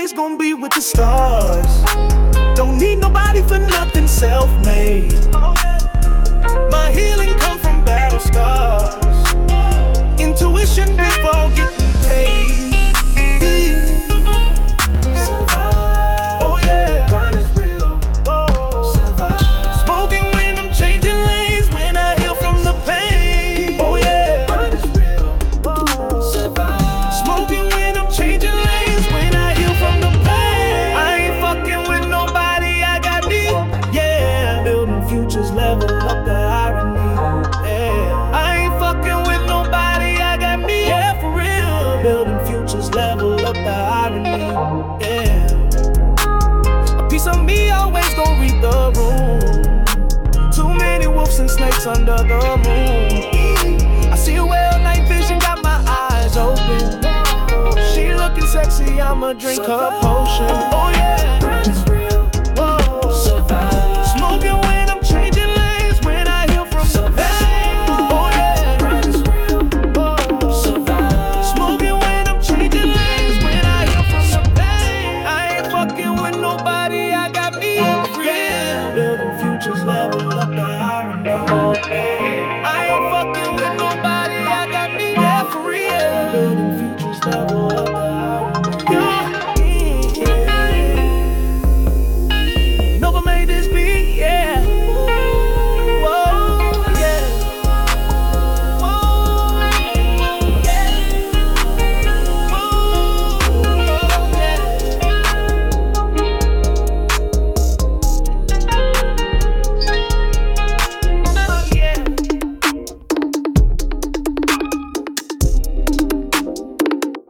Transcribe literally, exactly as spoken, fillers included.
always gonna be with the stars. Don't need nobody for nothing, self-made. My healing come from battle scars. Intuition before getting paid. Oh yeah, grind is real. Smoking when I'm changing lanes, when I heal from the pain. Oh yeah, grind is real. Smoking when I'm changing lanes, when I heal from the pain. I ain't fucking with nobody, I got me. Yeah, building futures, level up the irony. Yeah, I ain't fucking with nobody, I got me. Yeah, for real, building futures, level up the irony. Yeah, a piece of me always gon' read the room. Too many wolves and snakes under the moon. I see a well night vision, got my eyes open. She looking sexy, I'ma drink her potion. Oh yeah, grind is real. Whoa, survive. Smoking when I'm changing lanes, when I heal from the pain. Oh yeah, grind is real. Whoa, survive. Smoking when I'm changing lanes, when I heal from the pain. I ain't fucking with nobody, I got me. Yeah, building futures, level up the irony. I ain't fucking with nobody, I got me. Yeah, for real, building futures, level up.